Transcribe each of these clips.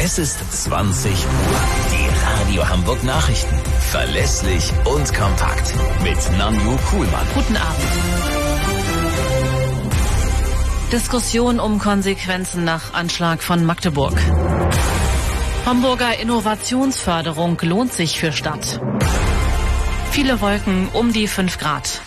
Es ist 20 Uhr. Die Radio Hamburg Nachrichten. Verlässlich und kompakt. Mit Nanju Kuhlmann. Guten Abend. Diskussion um Konsequenzen nach Anschlag von Magdeburg. Hamburger Innovationsförderung lohnt sich für Stadt. Viele Wolken um die 5 Grad.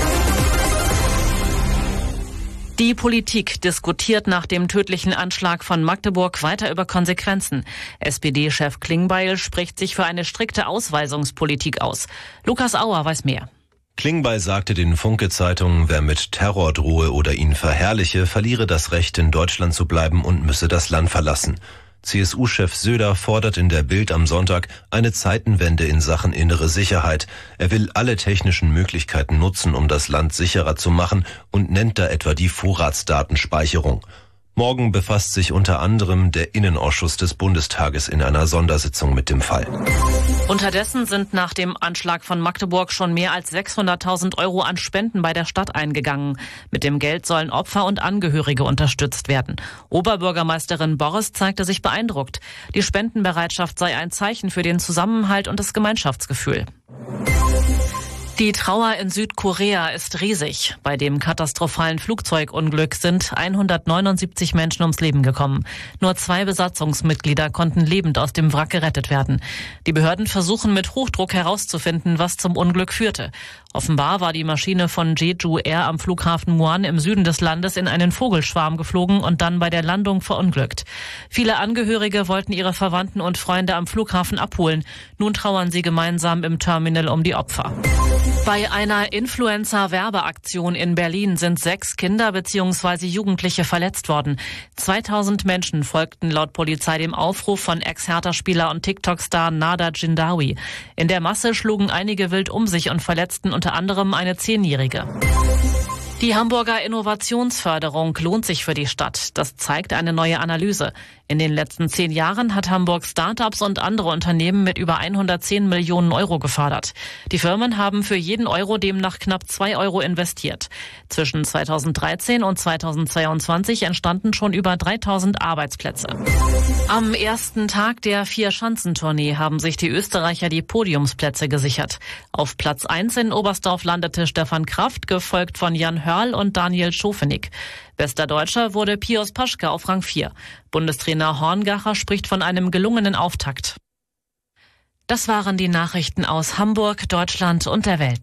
Die Politik diskutiert nach dem tödlichen Anschlag von Magdeburg weiter über Konsequenzen. SPD-Chef Klingbeil spricht sich für eine strikte Ausweisungspolitik aus. Lukas Auer weiß mehr. Klingbeil sagte den Funke-Zeitungen, wer mit Terror drohe oder ihn verherrliche, verliere das Recht, in Deutschland zu bleiben und müsse das Land verlassen. CSU-Chef Söder fordert in der Bild am Sonntag eine Zeitenwende in Sachen innere Sicherheit. Er will alle technischen Möglichkeiten nutzen, um das Land sicherer zu machen und nennt da etwa die Vorratsdatenspeicherung. Morgen befasst sich unter anderem der Innenausschuss des Bundestages in einer Sondersitzung mit dem Fall. Unterdessen sind nach dem Anschlag von Magdeburg schon mehr als 600.000 € an Spenden bei der Stadt eingegangen. Mit dem Geld sollen Opfer und Angehörige unterstützt werden. Oberbürgermeisterin Borres zeigte sich beeindruckt. Die Spendenbereitschaft sei ein Zeichen für den Zusammenhalt und das Gemeinschaftsgefühl. Die Trauer in Südkorea ist riesig. Bei dem katastrophalen Flugzeugunglück sind 179 Menschen ums Leben gekommen. Nur 2 Besatzungsmitglieder konnten lebend aus dem Wrack gerettet werden. Die Behörden versuchen mit Hochdruck herauszufinden, was zum Unglück führte. Offenbar war die Maschine von Jeju Air am Flughafen Muan im Süden des Landes in einen Vogelschwarm geflogen und dann bei der Landung verunglückt. Viele Angehörige wollten ihre Verwandten und Freunde am Flughafen abholen. Nun trauern sie gemeinsam im Terminal um die Opfer. Bei einer Influencer-Werbeaktion in Berlin sind 6 Kinder bzw. Jugendliche verletzt worden. 2000 Menschen folgten laut Polizei dem Aufruf von Ex-Hertha-Spieler und TikTok-Star Nada Jindawi. In der Masse schlugen einige wild um sich und verletzten unter anderem eine 10-Jährige. Die Hamburger Innovationsförderung lohnt sich für die Stadt. Das zeigt eine neue Analyse. In den letzten 10 Jahren hat Hamburg Start-ups und andere Unternehmen mit über 110 Millionen € gefördert. Die Firmen haben für jeden Euro demnach knapp 2 € investiert. Zwischen 2013 und 2022 entstanden schon über 3000 Arbeitsplätze. Am ersten Tag der 4-Schanzentournee haben sich die Österreicher die Podiumsplätze gesichert. Auf Platz 1 in Oberstdorf landete Stefan Kraft, gefolgt von Jan Hörl und Daniel Schofenig. Bester Deutscher wurde Pius Paschke auf Rang 4. Bundestrainer Horngacher spricht von einem gelungenen Auftakt. Das waren die Nachrichten aus Hamburg, Deutschland und der Welt.